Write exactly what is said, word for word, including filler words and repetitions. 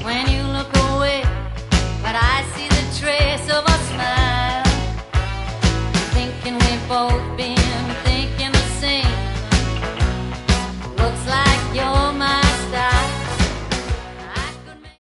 when you look away, but I see the trace of a smile, thinking we've both been